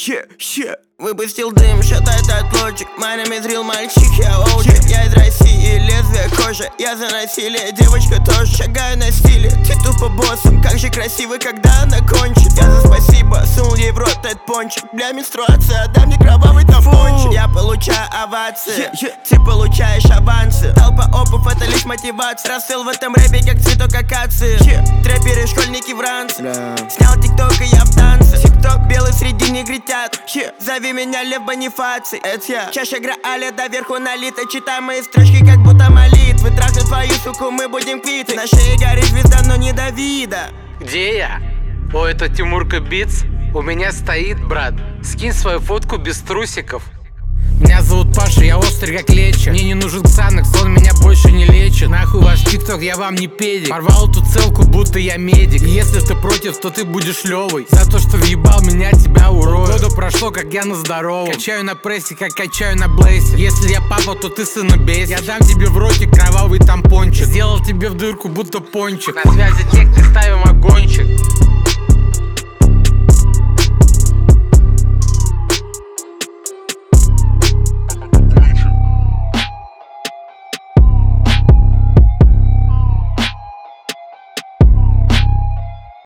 Выпустил дым, считает отлочек. Майнами зрил мальчик, я оучик. Я из России, лезвие кожи. Я за насилие, девочка тоже. Шагаю на стиле, ты тупо боссом. Как же красиво, когда она кончит. Я за спасибо сунул ей в рот этот пончик. Для менструации отдай мне кровавый тампончик. Я получаю овации, ты получаешь авансы. Толпа опов, это лишь мотивация. Расцвел в этом рэпе, как цветок акации. Трэперы, школьники в ранце. Снял тикток и я в танце. Тикток белый среди негритят. Зови меня Лев Бонифаций. Это я. Чаша Грааля доверху налита. Читай мои строчки, как будто молитвы. Трахну твою суку, мы будем квиты. На шее горит звезда, но не до вида. Где я? О, это Тимурка Битс. У меня стоит, брат. Скинь свою фотку без трусиков. Меня зовут Паша, я острый как лечо. Мне не нужен ксанакс, он меня больше не лечит. Нахуй ваш тикток, я вам не педик. Порвал эту целку, будто я медик. И если ты против, то ты будешь левый. За то, что въебал меня, тебя урою. Года прошло, как я на здоровом. Качаю на прессе, как качаю на блейсе. Если я папа, то ты сына бесишь. Я дам тебе в ротик кровавый тампончик. Сделал тебе в дырку, будто пончик. На связи текты, ставим огончик.